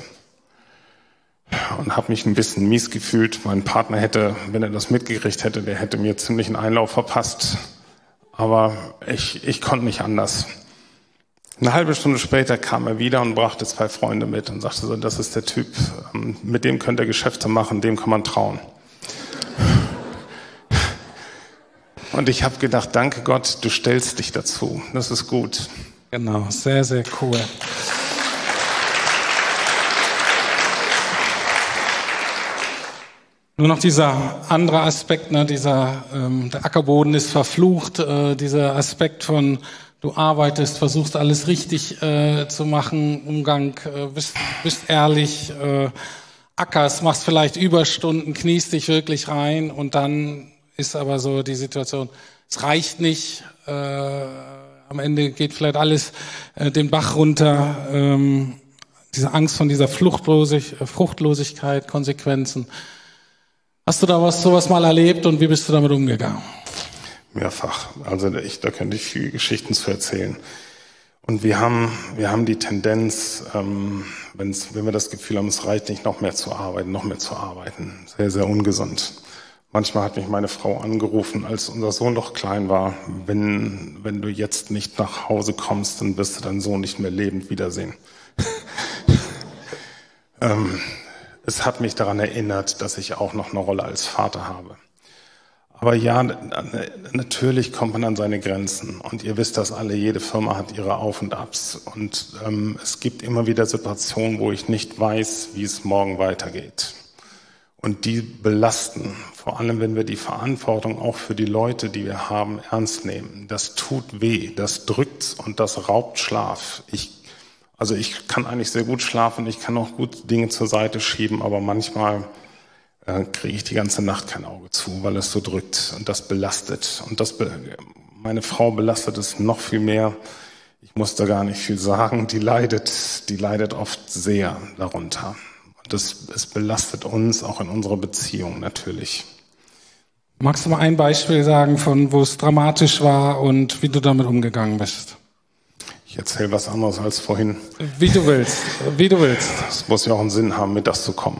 [SPEAKER 2] Und habe mich ein bisschen mies gefühlt. Mein Partner hätte, wenn er das mitgekriegt hätte, der hätte mir ziemlich einen Einlauf verpasst. Aber ich konnte nicht anders. Eine halbe Stunde später kam er wieder und brachte 2 Freunde mit und sagte so, das ist der Typ, mit dem könnt ihr Geschäfte machen, dem kann man trauen. Und ich habe gedacht, danke Gott, du stellst dich dazu. Das ist gut.
[SPEAKER 1] Genau, sehr, sehr cool. Nur noch dieser andere Aspekt, ne, der Ackerboden ist verflucht, dieser Aspekt von du arbeitest, versuchst alles richtig zu machen, Umgang, bist ehrlich, ackerst, machst vielleicht Überstunden, kniest dich wirklich rein und dann ist aber so die Situation, es reicht nicht, am Ende geht vielleicht alles den Bach runter, diese Angst von dieser Fruchtlosigkeit, Konsequenzen. Hast du da sowas mal erlebt und wie bist du damit umgegangen?
[SPEAKER 2] Mehrfach. Also da könnte ich viele Geschichten zu erzählen. Und wir haben die Tendenz, wenn wir das Gefühl haben, es reicht nicht, noch mehr zu arbeiten. Sehr, sehr ungesund. Manchmal hat mich meine Frau angerufen, als unser Sohn noch klein war. Wenn du jetzt nicht nach Hause kommst, dann wirst du deinen Sohn nicht mehr lebend wiedersehen. Es hat mich daran erinnert, dass ich auch noch eine Rolle als Vater habe. Aber ja, natürlich kommt man an seine Grenzen. Und ihr wisst das alle, jede Firma hat ihre Auf und Abs. Und es gibt immer wieder Situationen, wo ich nicht weiß, wie es morgen weitergeht. Und die belasten, vor allem wenn wir die Verantwortung auch für die Leute, die wir haben, ernst nehmen. Das tut weh, das drückt und das raubt Schlaf. Also ich kann eigentlich sehr gut schlafen, ich kann auch gut Dinge zur Seite schieben, aber manchmal kriege ich die ganze Nacht kein Auge zu, weil es so drückt und das belastet. Und meine Frau belastet es noch viel mehr. Ich muss da gar nicht viel sagen. Die leidet oft sehr darunter. Und es belastet uns auch in unserer Beziehung natürlich.
[SPEAKER 1] Magst du mal ein Beispiel sagen, von wo es dramatisch war und wie du damit umgegangen bist?
[SPEAKER 2] Ich erzähle was anderes als vorhin.
[SPEAKER 1] Wie du willst, wie du willst.
[SPEAKER 2] Es muss ja auch einen Sinn haben, mit das zu kommen.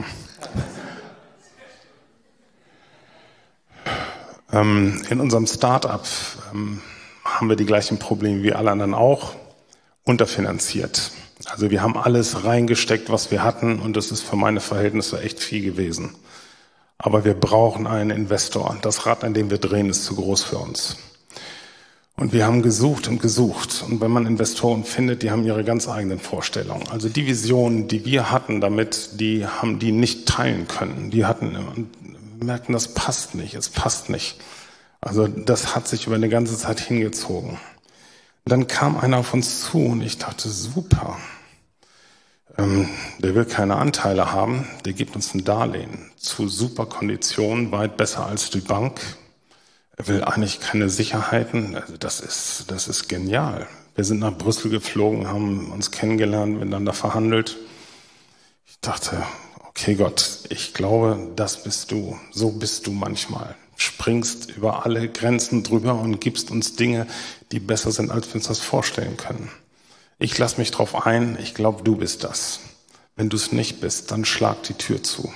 [SPEAKER 2] In unserem Start-up haben wir die gleichen Probleme wie alle anderen auch, unterfinanziert. Also wir haben alles reingesteckt, was wir hatten, und das ist für meine Verhältnisse echt viel gewesen. Aber wir brauchen einen Investor. Das Rad, an dem wir drehen, ist zu groß für uns. Und wir haben gesucht und gesucht. Und wenn man Investoren findet, die haben ihre ganz eigenen Vorstellungen. Also die Visionen, die wir hatten damit, die haben die nicht teilen können. Die merkten, das passt nicht, es passt nicht. Also das hat sich über eine ganze Zeit hingezogen. Und dann kam einer auf uns zu und ich dachte, super, der will keine Anteile haben, der gibt uns ein Darlehen zu super Konditionen, weit besser als die Bank. Er will eigentlich keine Sicherheiten, also das ist genial. Wir sind nach Brüssel geflogen, haben uns kennengelernt, miteinander verhandelt. Ich dachte, okay Gott, ich glaube, das bist du. So bist du manchmal. Springst über alle Grenzen drüber und gibst uns Dinge, die besser sind, als wir uns das vorstellen können. Ich lasse mich drauf ein, ich glaube, du bist das. Wenn du es nicht bist, dann schlag die Tür zu.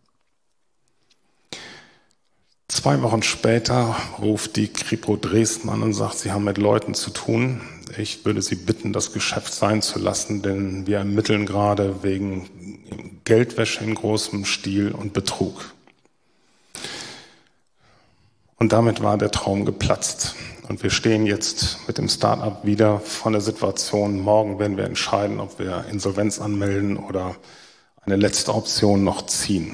[SPEAKER 2] 2 Wochen später ruft die Kripo Dresden an und sagt, sie haben mit Leuten zu tun. Ich würde Sie bitten, das Geschäft sein zu lassen, denn wir ermitteln gerade wegen Geldwäsche in großem Stil und Betrug. Und damit war der Traum geplatzt. Und wir stehen jetzt mit dem Start-up wieder vor der Situation. Morgen werden wir entscheiden, ob wir Insolvenz anmelden oder eine letzte Option noch ziehen.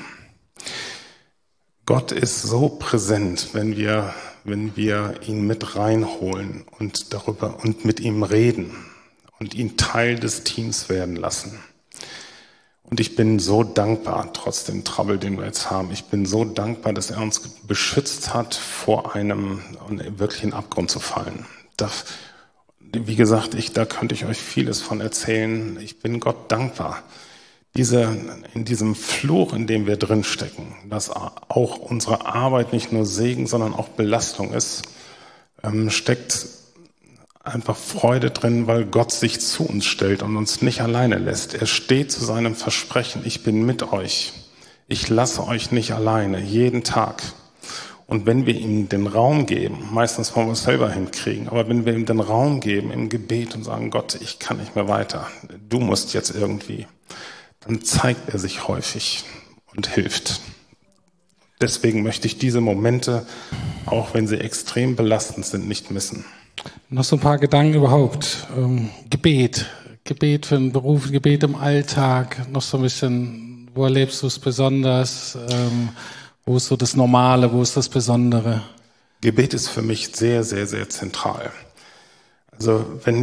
[SPEAKER 2] Gott ist so präsent, wenn wir ihn mit reinholen und mit ihm reden und ihn Teil des Teams werden lassen. Und ich bin so dankbar, trotz dem Trouble, den wir jetzt haben. Ich bin so dankbar, dass er uns beschützt hat, vor einem wirklichen Abgrund zu fallen. Wie gesagt, da könnte ich euch vieles von erzählen. Ich bin Gott dankbar. In diesem Fluch, in dem wir drinstecken, dass auch unsere Arbeit nicht nur Segen, sondern auch Belastung ist, steckt einfach Freude drin, weil Gott sich zu uns stellt und uns nicht alleine lässt. Er steht zu seinem Versprechen, ich bin mit euch. Ich lasse euch nicht alleine, jeden Tag. Und wenn wir ihm den Raum geben, meistens wollen wir es selber hinkriegen, aber wenn wir ihm den Raum geben im Gebet und sagen, Gott, ich kann nicht mehr weiter, du musst jetzt irgendwie, dann zeigt er sich häufig und hilft. Deswegen möchte ich diese Momente, auch wenn sie extrem belastend sind, nicht missen.
[SPEAKER 1] Noch so ein paar Gedanken überhaupt. Gebet für den Beruf, Gebet im Alltag, noch so ein bisschen, wo erlebst du es besonders? Wo ist so das Normale, wo ist das Besondere?
[SPEAKER 2] Gebet ist für mich sehr, sehr, sehr zentral. Also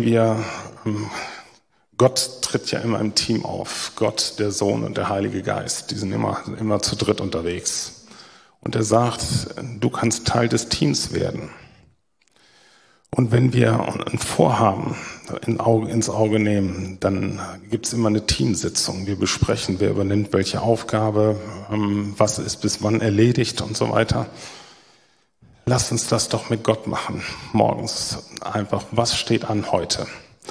[SPEAKER 2] Gott tritt ja immer im Team auf. Gott, der Sohn und der Heilige Geist, die sind immer zu dritt unterwegs. Und er sagt, du kannst Teil des Teams werden. Und wenn wir ein Vorhaben ins Auge nehmen, dann gibt es immer eine Teamsitzung. Wir besprechen, wer übernimmt welche Aufgabe, was ist bis wann erledigt und so weiter. Lasst uns das doch mit Gott machen, morgens einfach. Was steht an heute?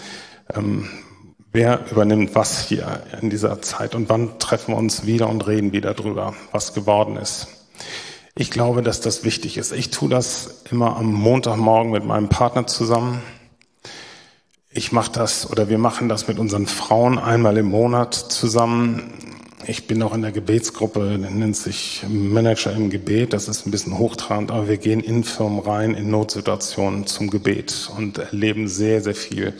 [SPEAKER 2] Wer übernimmt was hier in dieser Zeit und wann treffen wir uns wieder und reden wieder drüber, was geworden ist? Ich glaube, dass das wichtig ist. Ich tue das immer am Montagmorgen mit meinem Partner zusammen. Wir machen das mit unseren Frauen einmal im Monat zusammen. Ich bin auch in der Gebetsgruppe, die nennt sich Manager im Gebet. Das ist ein bisschen hochtrabend, aber wir gehen in Firmen rein, in Notsituationen zum Gebet und erleben sehr, sehr viel.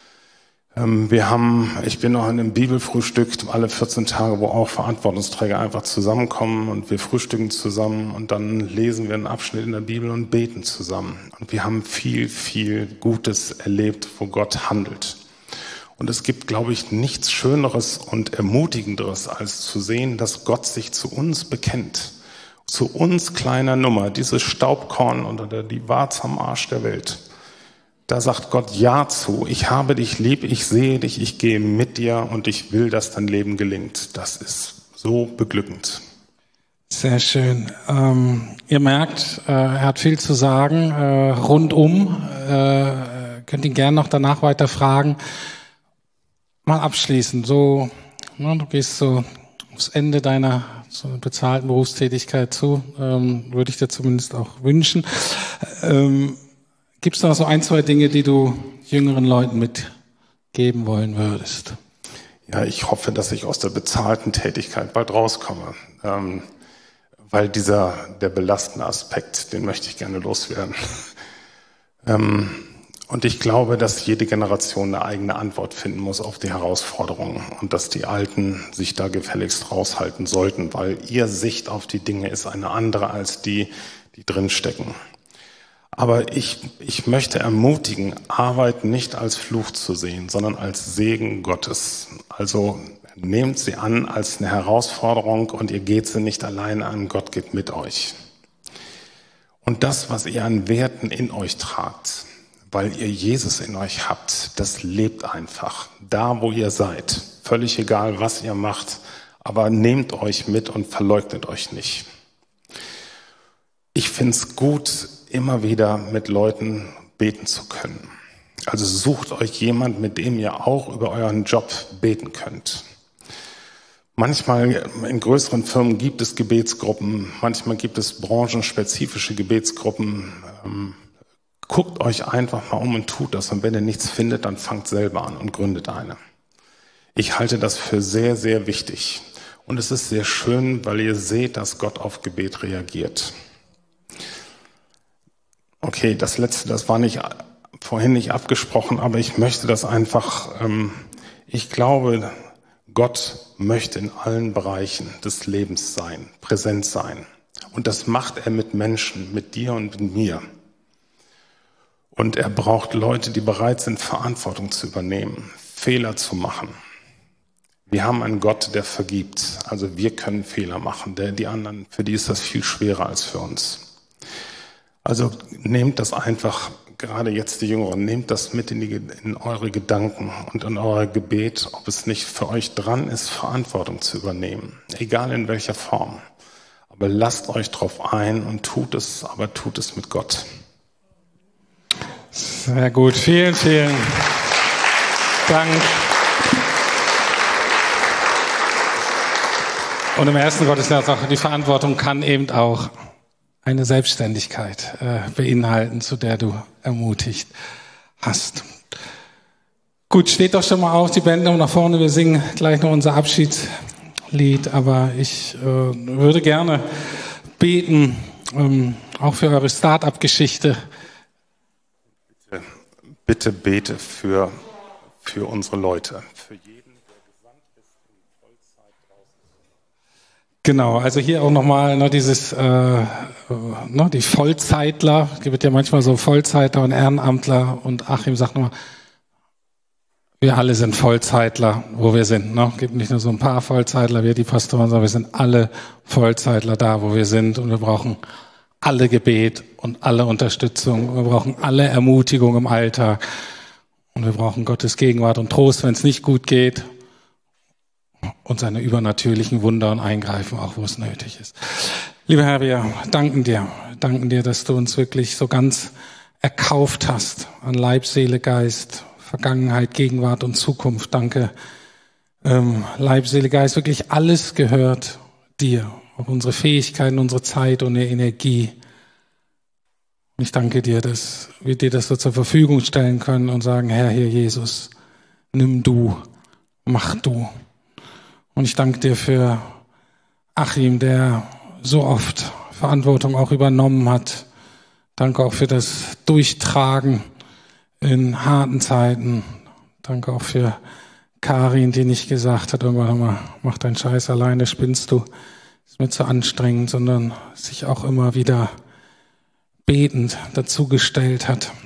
[SPEAKER 2] Ich bin noch in einem Bibelfrühstück alle 14 Tage, wo auch Verantwortungsträger einfach zusammenkommen und wir frühstücken zusammen und dann lesen wir einen Abschnitt in der Bibel und beten zusammen. Und wir haben viel, viel Gutes erlebt, wo Gott handelt. Und es gibt, glaube ich, nichts Schöneres und Ermutigenderes, als zu sehen, dass Gott sich zu uns bekennt. Zu uns kleiner Nummer, dieses Staubkorn oder die Warze am Arsch der Welt. Da sagt Gott Ja zu. Ich habe dich lieb, ich sehe dich, ich gehe mit dir und ich will, dass dein Leben gelingt. Das ist so beglückend.
[SPEAKER 1] Sehr schön. Ihr merkt, er hat viel zu sagen rundum. Könnt ihn gerne noch danach weiter fragen. Mal abschließend, so, du gehst so aufs Ende deiner so bezahlten Berufstätigkeit zu, würde ich dir zumindest auch wünschen. Gibt es noch so ein, zwei Dinge, die du jüngeren Leuten mitgeben wollen würdest?
[SPEAKER 2] Ja, ich hoffe, dass ich aus der bezahlten Tätigkeit bald rauskomme, weil der belastende Aspekt, den möchte ich gerne loswerden. Und ich glaube, dass jede Generation eine eigene Antwort finden muss auf die Herausforderungen und dass die Alten sich da gefälligst raushalten sollten, weil ihre Sicht auf die Dinge ist eine andere als die drinstecken. Aber ich möchte ermutigen, Arbeit nicht als Fluch zu sehen, sondern als Segen Gottes. Also nehmt sie an als eine Herausforderung und ihr geht sie nicht alleine an, Gott geht mit euch. Und das, was ihr an Werten in euch tragt, weil ihr Jesus in euch habt, das lebt einfach. Da, wo ihr seid, völlig egal, was ihr macht, aber nehmt euch mit und verleugnet euch nicht. Ich finde es gut, immer wieder mit Leuten beten zu können. Also sucht euch jemand, mit dem ihr auch über euren Job beten könnt. Manchmal in größeren Firmen gibt es Gebetsgruppen, manchmal gibt es branchenspezifische Gebetsgruppen. Guckt euch einfach mal um und tut das. Und wenn ihr nichts findet, dann fangt selber an und gründet eine. Ich halte das für sehr, sehr wichtig. Und es ist sehr schön, weil ihr seht, dass Gott auf Gebet reagiert. Okay, das Letzte, das war vorhin nicht abgesprochen, aber ich möchte das einfach, ich glaube, Gott möchte in allen Bereichen des Lebens sein, präsent sein. Und das macht er mit Menschen, mit dir und mit mir. Und er braucht Leute, die bereit sind, Verantwortung zu übernehmen, Fehler zu machen. Wir haben einen Gott, der vergibt. Also wir können Fehler machen. Die anderen, für die ist das viel schwerer als für uns. Also nehmt das einfach, gerade jetzt die Jüngeren, nehmt das mit in eure Gedanken und in euer Gebet, ob es nicht für euch dran ist, Verantwortung zu übernehmen. Egal in welcher Form. Aber lasst euch drauf ein und tut es mit Gott.
[SPEAKER 1] Sehr gut, vielen, vielen Dank. Und im ersten Gottesdienst auch, die Verantwortung kann eben auch eine Selbstständigkeit beinhalten, zu der du ermutigt hast. Gut, steht doch schon mal auf, die Band nach vorne, wir singen gleich noch unser Abschiedslied, aber ich würde gerne beten, auch für eure Start-up-Geschichte.
[SPEAKER 2] Bitte bete für unsere Leute, für jeden, der gesandt ist in die Vollzeit draußen.
[SPEAKER 1] Genau, also hier auch nochmal die Vollzeitler, es gibt ja manchmal so Vollzeitler und Ehrenamtler und Achim sagt nochmal, wir alle sind Vollzeitler, wo wir sind. Es gibt nicht nur so ein paar Vollzeitler, wir die Pastoren, sondern wir sind alle Vollzeitler da, wo wir sind und wir brauchen alle Gebet und alle Unterstützung. Wir brauchen alle Ermutigung im Alltag. Und wir brauchen Gottes Gegenwart und Trost, wenn es nicht gut geht. Und seine übernatürlichen Wunder und Eingreifen, auch wo es nötig ist. Lieber Herr, wir danken dir, dass du uns wirklich so ganz erkauft hast an Leib, Seele, Geist, Vergangenheit, Gegenwart und Zukunft. Danke, Leib, Seele, Geist, wirklich alles gehört dir. Auch unsere Fähigkeiten, unsere Zeit und die Energie. Ich danke dir, dass wir dir das so zur Verfügung stellen können und sagen, Herr, hier Jesus, nimm du, mach du. Und ich danke dir für Achim, der so oft Verantwortung auch übernommen hat. Danke auch für das Durchtragen in harten Zeiten. Danke auch für Karin, die nicht gesagt hat, irgendwann mal, mach deinen Scheiß alleine, spinnst du. Ist mir zu anstrengend, sondern sich auch immer wieder betend dazugestellt hat.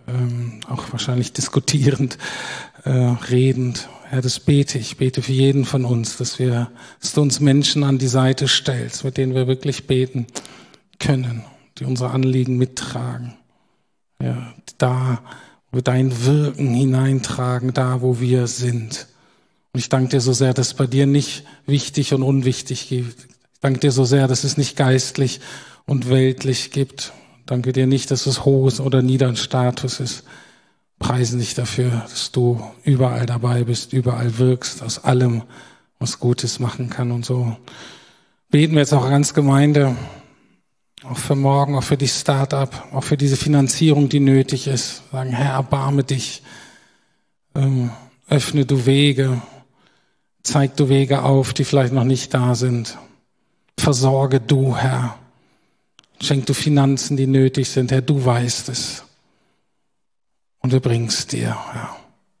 [SPEAKER 1] auch wahrscheinlich diskutierend, redend. Herr, das bete ich. Bete für jeden von uns, dass du uns Menschen an die Seite stellst, mit denen wir wirklich beten können, die unsere Anliegen mittragen. Ja, da, wo wir dein Wirken hineintragen, da, wo wir sind. Und ich danke dir so sehr, dass es bei dir nicht wichtig und unwichtig gibt. Ich danke dir so sehr, dass es nicht geistlich und weltlich gibt. Danke dir nicht, dass es hohes oder niederen Status ist. Preisen dich dafür, dass du überall dabei bist, überall wirkst, aus allem was Gutes machen kann und so. Beten wir jetzt auch ganz Gemeinde, auch für morgen, auch für die Start-up, auch für diese Finanzierung, die nötig ist. Sagen, Herr, erbarme dich, öffne du Wege, zeig du Wege auf, die vielleicht noch nicht da sind. Versorge du, Herr. Schenk du Finanzen, die nötig sind. Herr, du weißt es. Und wir bringen es dir, Herr.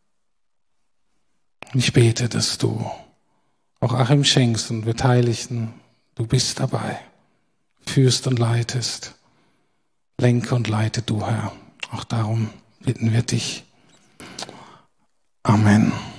[SPEAKER 1] Ich bete, dass du auch Achim schenkst und Beteiligten. Du bist dabei. Führst und leitest. Lenke und leite du, Herr. Auch darum bitten wir dich. Amen.